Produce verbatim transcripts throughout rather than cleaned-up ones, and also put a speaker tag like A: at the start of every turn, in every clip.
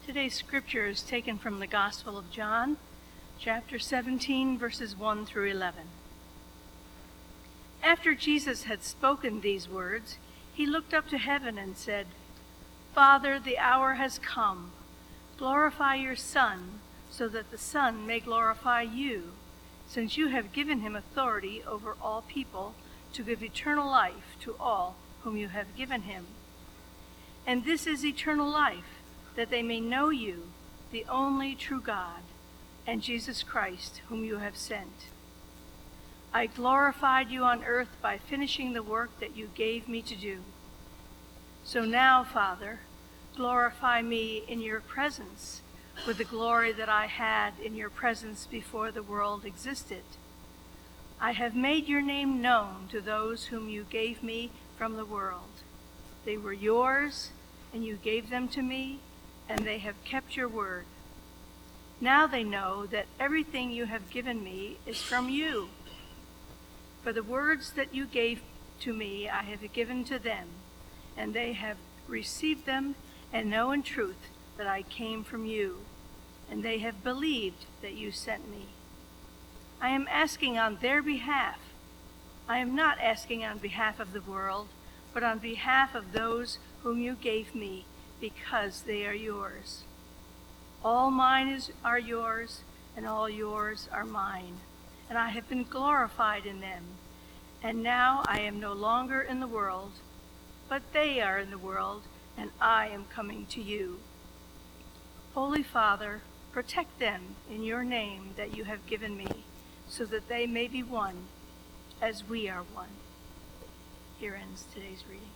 A: Today's scripture is taken from the Gospel of John, chapter seventeen, verses one through eleven. After Jesus had spoken these words, he looked up to heaven and said, "Father, the hour has come. Glorify your Son, so that the Son may glorify you, since you have given him authority over all people to give eternal life to all whom you have given him. And this is eternal life, that they may know you, the only true God, and Jesus Christ, whom you have sent. I glorified you on earth by finishing the work that you gave me to do. So now, Father, glorify me in your presence with the glory that I had in your presence before the world existed. I have made your name known to those whom you gave me from the world. They were yours, and you gave them to me, and they have kept your word. Now they know that everything you have given me is from you. For the words that you gave to me I have given to them, and they have received them and know in truth that I came from you, and they have believed that you sent me. I am asking on their behalf. I am not asking on behalf of the world, but on behalf of those whom you gave me, because they are yours. All mine is, are yours, and all yours are mine, and I have been glorified in them. And now I am no longer in the world, but they are in the world, and I am coming to you. Holy Father, protect them in your name that you have given me, so that they may be one, as we are one." Here ends today's reading.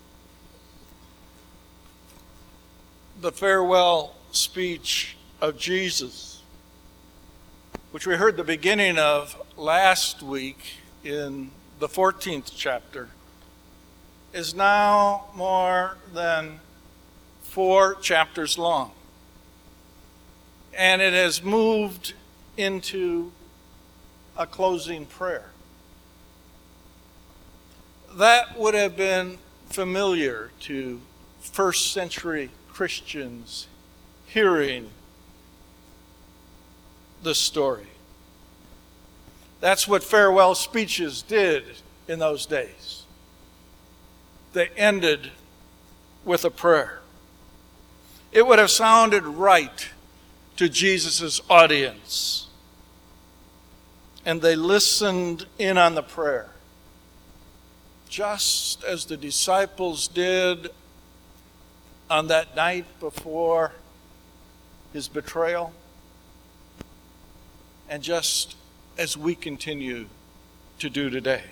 B: The farewell speech of Jesus, which we heard the beginning of last week in the fourteenth chapter, is now more than four chapters long. And it has moved into a closing prayer. That would have been familiar to first century Christians hearing the story. That's what farewell speeches did in those days. They ended with a prayer. It would have sounded right to Jesus' audience, and they listened in on the prayer, just as the disciples did on that night before his betrayal, and just as we continue to do today.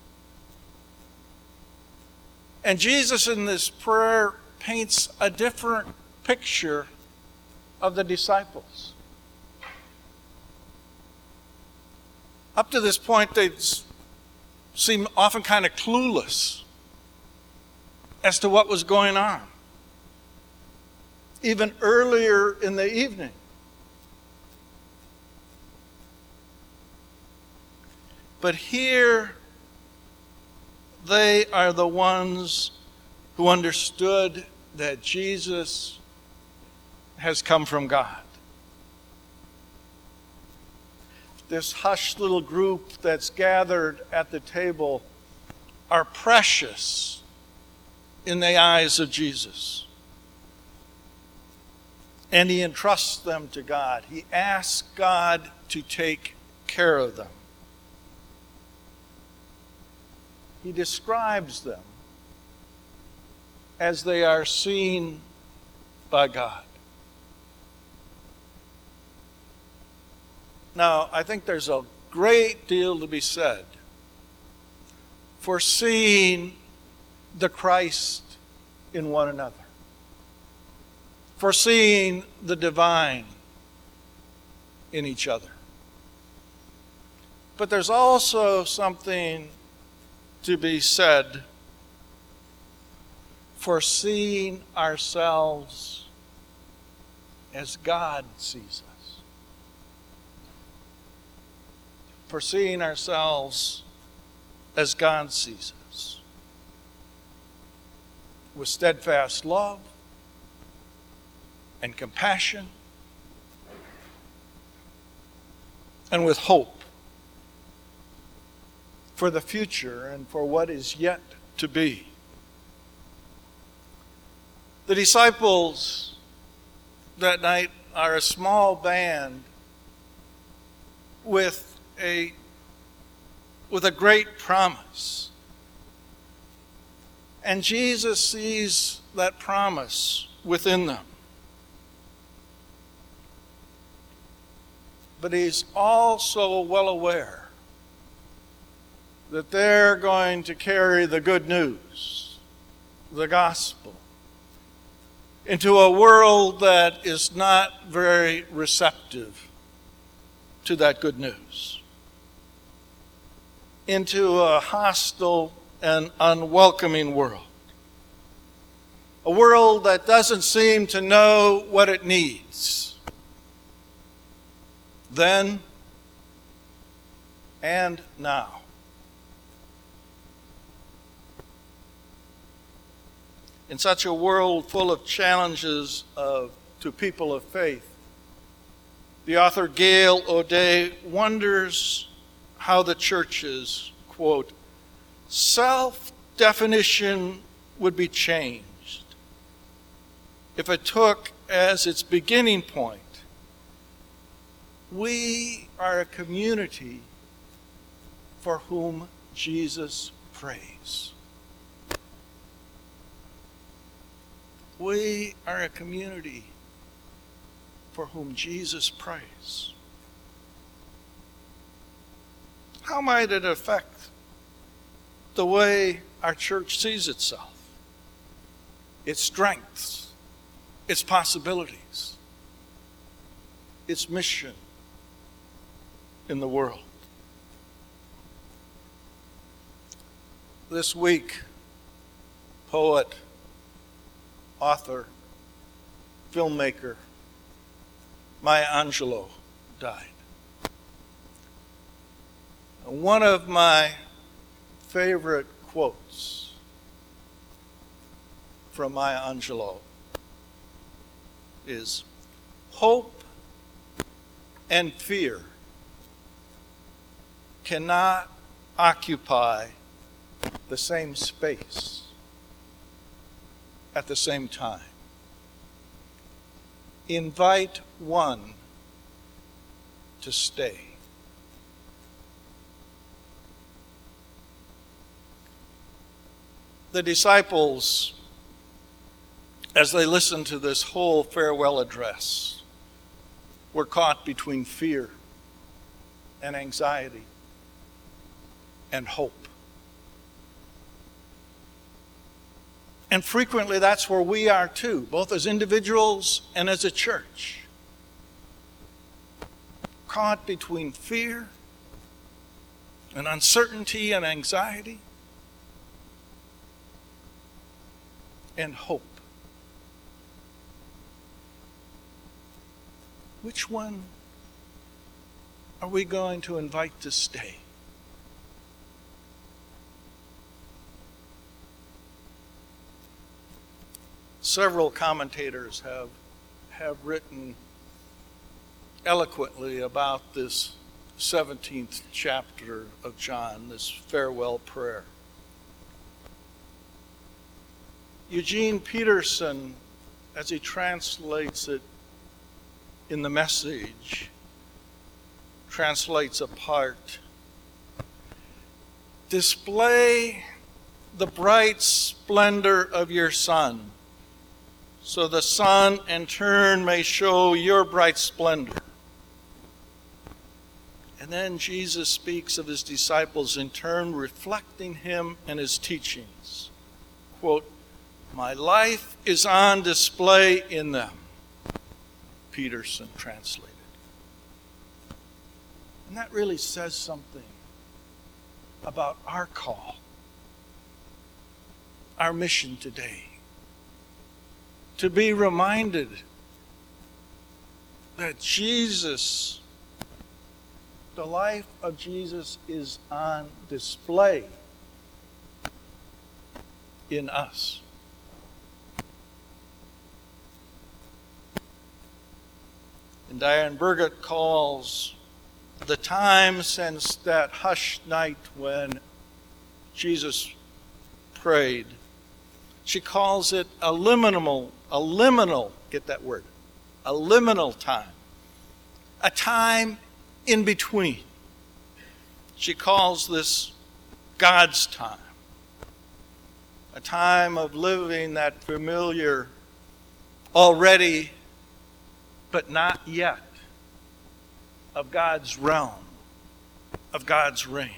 B: And Jesus in this prayer paints a different picture of the disciples. Up to this point, they seem often kind of clueless as to what was going on. Even earlier in the evening, but here they are the ones who understood that Jesus has come from God. This hushed little group that's gathered at the table are precious in the eyes of Jesus. And he entrusts them to God. He asks God to take care of them. He describes them as they are seen by God. Now, I think there's a great deal to be said for seeing the Christ in one another, for seeing the divine in each other. But there's also something to be said for seeing ourselves as God sees us. For seeing ourselves as God sees us. With steadfast love and compassion and with hope for the future and for what is yet to be. The disciples that night are a small band with a, with a great promise. And Jesus sees that promise within them. But he's also well aware that they're going to carry the good news, the gospel, into a world that is not very receptive to that good news, into a hostile and unwelcoming world, a world that doesn't seem to know what it needs. Then and now. In such a world full of challenges of, to people of faith, the author Gail O'Day wonders how the church's, quote, self-definition would be changed if it took as its beginning point, we are a community for whom Jesus prays. We are a community for whom Jesus prays. How might it affect the way our church sees itself, its strengths, its possibilities, its mission in the world? This week, poet, author, filmmaker Maya Angelou died. One of my favorite quotes from Maya Angelou is, "Hope and fear cannot occupy the same space at the same time. Invite one to stay." The disciples, as they listened to this whole farewell address, were caught between fear and anxiety and hope. And frequently that's where we are too, both as individuals and as a church. Caught between fear and uncertainty and anxiety and hope. Which one are we going to invite to stay? Several commentators have, have written eloquently about this seventeenth chapter of John, this farewell prayer. Eugene Peterson, as he translates it in the Message, translates a part. Display the bright splendor of your sun, so the sun in turn may show your bright splendor. And then Jesus speaks of his disciples in turn reflecting him and his teachings. Quote, "My life is on display in them," Peterson translated. And that really says something about our call, our mission today. To be reminded that Jesus, the life of Jesus, is on display in us. And Diane Burgett calls the time since that hushed night when Jesus prayed, she calls it a liminal, a liminal, get that word, a liminal time, a time in between. She calls this God's time, a time of living that familiar already but not yet of God's realm, of God's reign.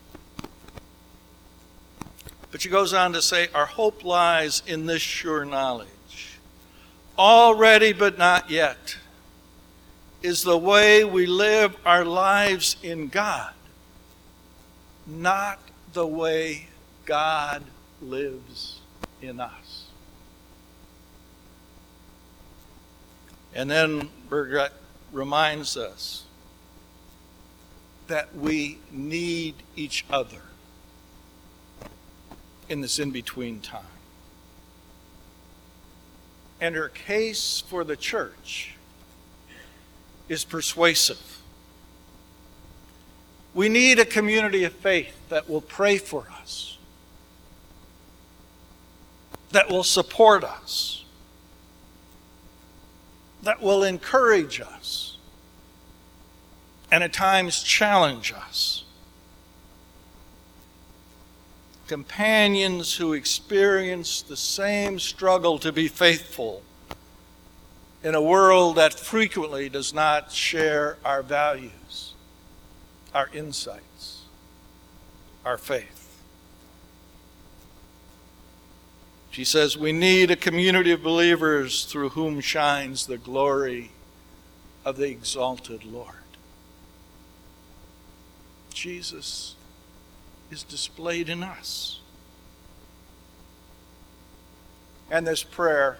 B: But she goes on to say, our hope lies in this sure knowledge. Already but not yet is the way we live our lives in God, not the way God lives in us. And then Burgett reminds us that we need each other in this in-between time. And her case for the church is persuasive. We need a community of faith that will pray for us, that will support us, that will encourage us, and at times challenge us. Companions who experience the same struggle to be faithful in a world that frequently does not share our values, our insights, our faith. She says, we need a community of believers through whom shines the glory of the exalted Lord. Jesus is displayed in us. And this prayer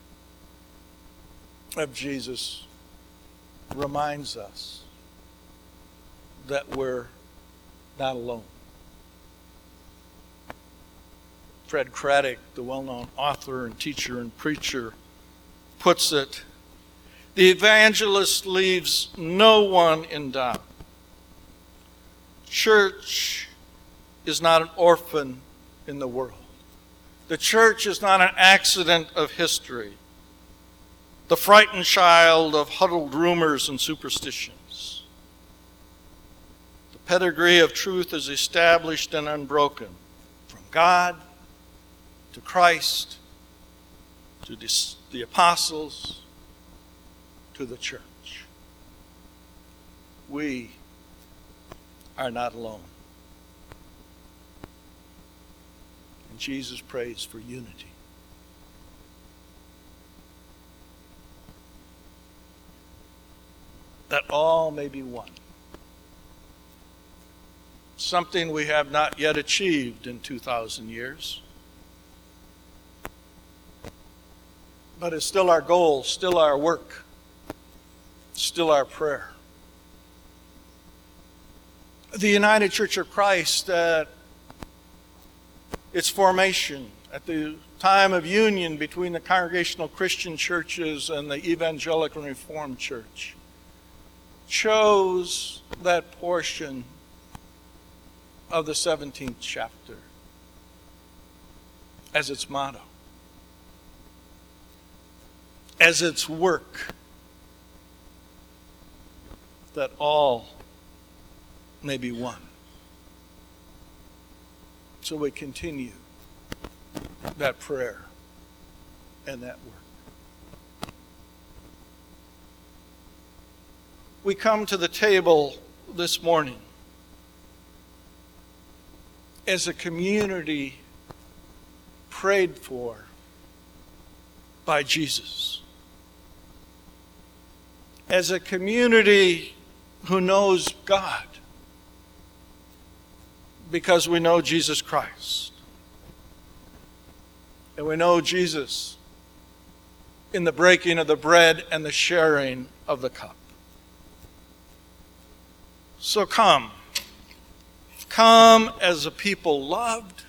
B: of Jesus reminds us that we're not alone. Fred Craddock, the well-known author and teacher and preacher, puts it, the evangelist leaves no one in doubt. Church is not an orphan in the world. The church is not an accident of history, the frightened child of huddled rumors and superstitions. The pedigree of truth is established and unbroken, from God to Christ to the apostles to the church. We are not alone. And Jesus prays for unity. That all may be one. Something we have not yet achieved in two thousand years. But it's still our goal, still our work, still our prayer. The United Church of Christ, at its formation, at the time of union between the Congregational Christian churches and the Evangelical and Reformed Church, chose that portion of the seventeenth chapter as its motto, as its work, that all may be one. So we continue that prayer and that work. We come to the table this morning as a community prayed for by Jesus. As a community who knows God because we know Jesus Christ. And we know Jesus in the breaking of the bread and the sharing of the cup. So come. Come as a people loved,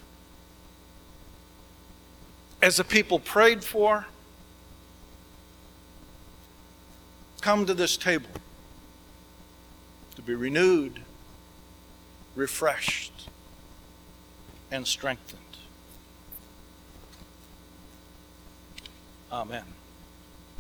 B: as a people prayed for, come to this table to be renewed, refreshed, and strengthened. Amen.